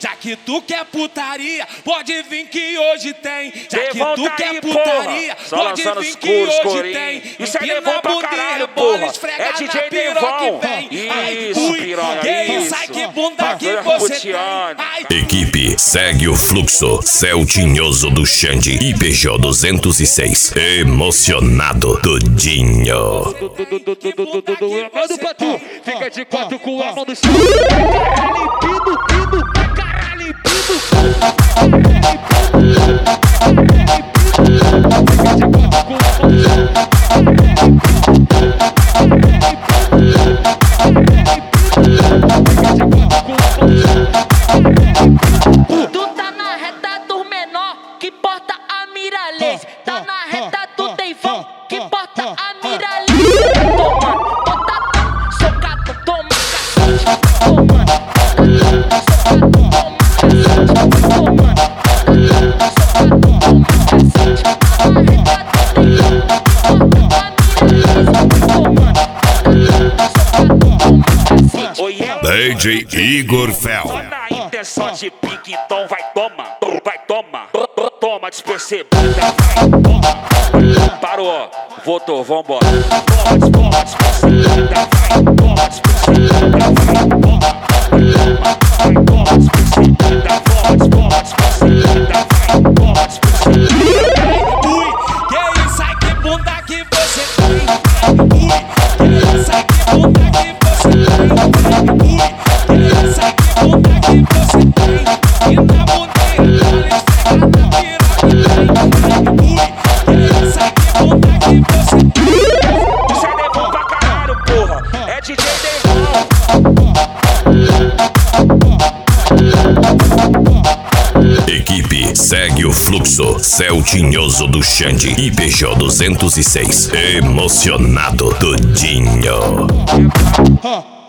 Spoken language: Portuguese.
Já que tu quer putaria, pode vir que hoje tem. Já que Levanta tu quer aí, putaria, porra. pode Só vir que hoje corinho. tem. Isso é Empina Devon a pra bunda e caralho, rebola porra. esfregada É DJ na piroca Devon. que vem. Ai, Isso, ui, piranha, e aí, isso. sai que bunda que Bagulho você tem. roteando. Ai, Equipe segue o fluxo. Céu Tinhoso do Xande. IPJ 206. Emocionado do Dinho. Manda pra tu. Fica de quatro com a mão no chão. Caralho, pido. Tu tá na reta do menor, que porta a miralês. Tá na reta do Devon, que porta a miralês. Toma, botadão, socado, toma cacete. Toma, socado, toma cacete. Toma, socado, toma cacete. Tá na reta do Devon, que porta a miralês. Toma, socado, toma cacete. DJ Igor Fel. Na intenção de pique, então vai tomar. Toma despercebida, vai toma. Parou, voltou, vambora. Toma despercebida, vai toma despercebida, vai toma despercebida, toma despercebida, vai toma despercebida. ui, que isso, ai que bunda que você tem. Ui, que isso, ai que bunda que você tem. Ui, que isso, ai que bunda que você tem. E na bundeira, olha esfregada na piroca que vem. Ui, que isso, ai que bunda que você tem. Isso é Devon pra caralho, porra. É DJ Devon. Equipe segue o fluxo. Céu Tinhoso do Xande. IPJ 206. Emocionado do Dinho.